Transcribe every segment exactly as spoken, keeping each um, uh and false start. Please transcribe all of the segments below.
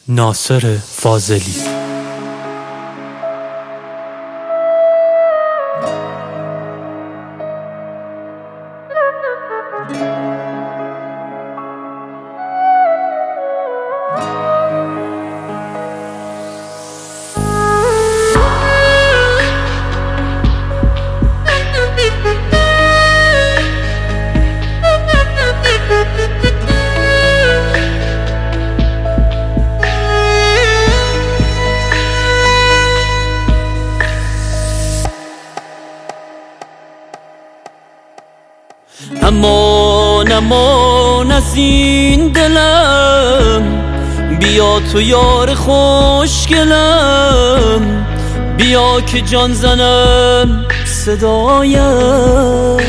ناصر فاضلی. امان امان از این دلم، بیا تو یار خوشگلم، بیا که جان زنم صدایم.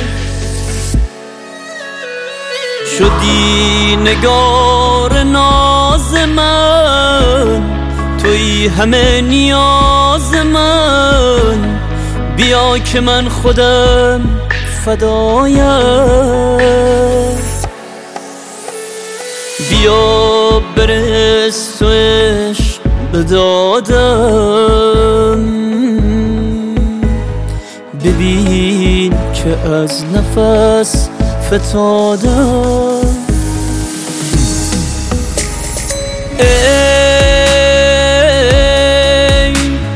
شدی نگار ناز من، توی همه نیاز من، بیا که من خودم فدایم. بیا برس تو عشق به دادم، ببین که از نفس فتادم. ای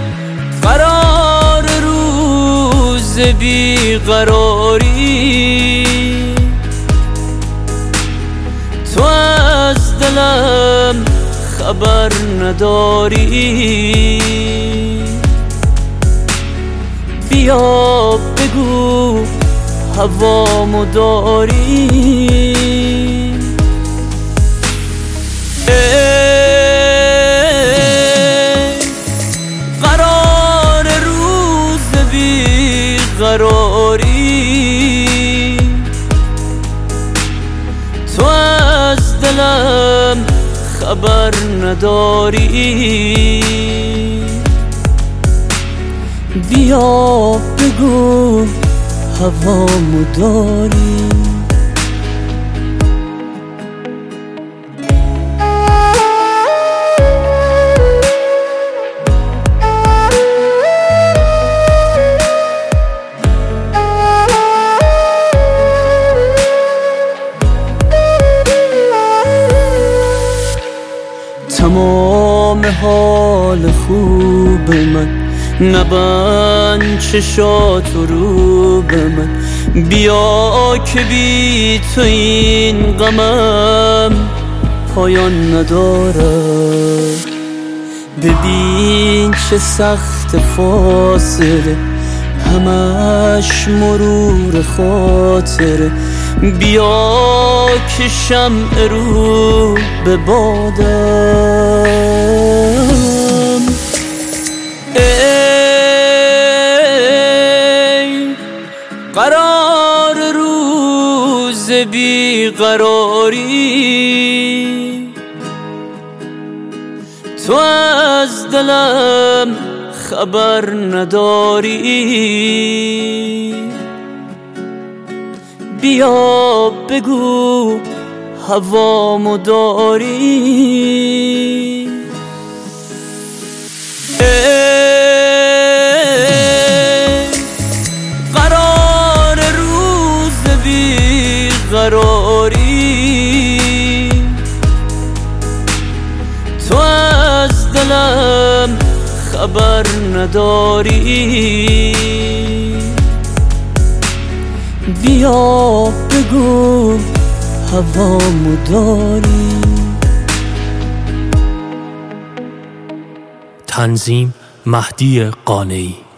قرار روز بی قراری، تو از دلم خبر نداری. بیا بگو هوامو داری. ای قرار روز بی قراری، تو از دلم خبر نداری. بیا بگو هوامو داری. تمام حال خوب من، نبند چشاتو رو به من. بیا که بی تو این غمم پایان نداره. ببین چه سخت فاصله، همش مرور خاطره. بیا که شمع رو به بادم. ای قرار روز بی قراری، تو از دلم خبر نداری. بیا بگو هوامو داری. ای قرار روز بی قراری، تو از دلم خبر نداری. بیا بگو هوامو داری. تنظیم مهدی قانعی.